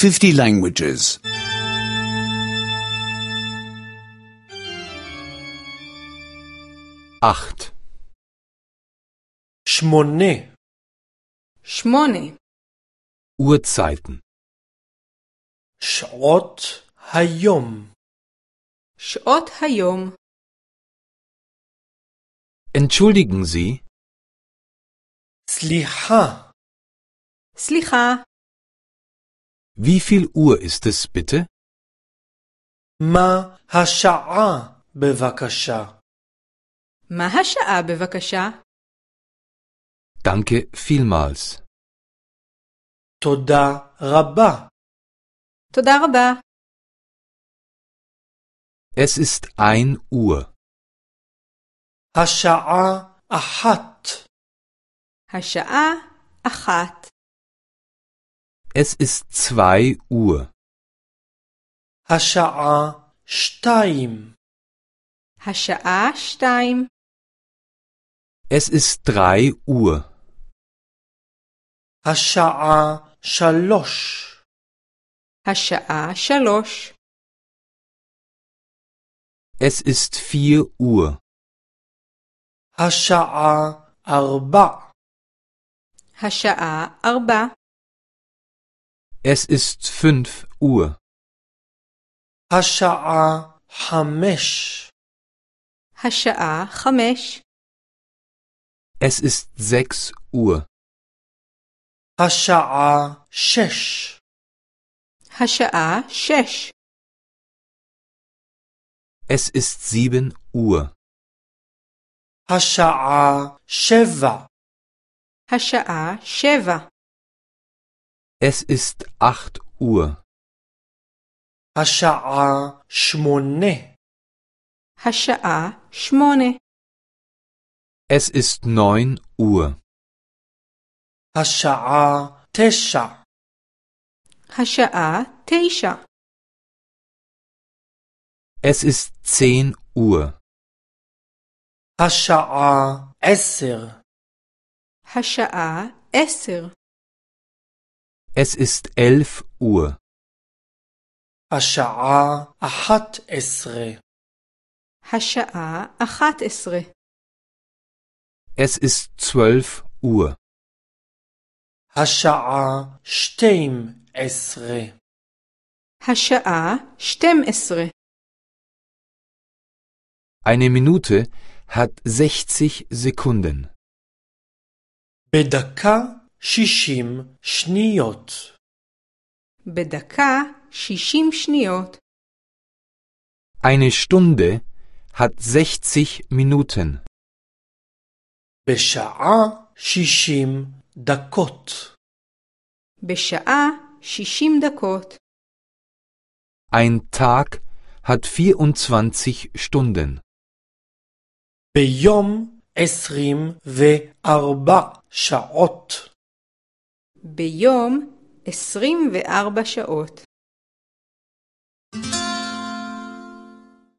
50 languages. 8. 8. 8. Uhrzeiten. שעות היום. שעות היום. Entschuldigen Sie, סליחה. סליחה. wie viel Uhr ist es bitte? מה השעה בבקשה? מה השעה בבקשה? Danke vielmals. תודה רבה. תודה רבה. Es ist 1 Uhr. השעה 1. השעה 1. Es ist 2 Uhr. השעה 2. השעה 2. Es ist 3 Uhr. השעה 3. השעה 3. Es ist 4 Uhr. השעה 4. השעה 4. Es ist 5 Uhr. השעה 5. השעה 5. Es ist 6 Uhr. השעה 6. השעה 6. Es ist 7 Uhr. השעה 7. השעה 7. Es ist 8 Uhr. השעה 8. השעה 8. Es ist 9 Uhr. השעה 9. השעה 9. Es ist 10 Uhr. השעה 10. השעה 10. Es ist 11 Uhr. השעה 11. השעה 11. Es ist 12 Uhr. השעה 12. השעה 12. Eine Minute hat 60 Sekunden. בדקה 60 שניות. בדקה 60 שניות. Eine Stunde hat 60 Minuten. בשעה 60 דקות. בשעה 60 דקות. Ein Tag hat 24 Stunden. ביום 24 שעות. ביום 24 שעות.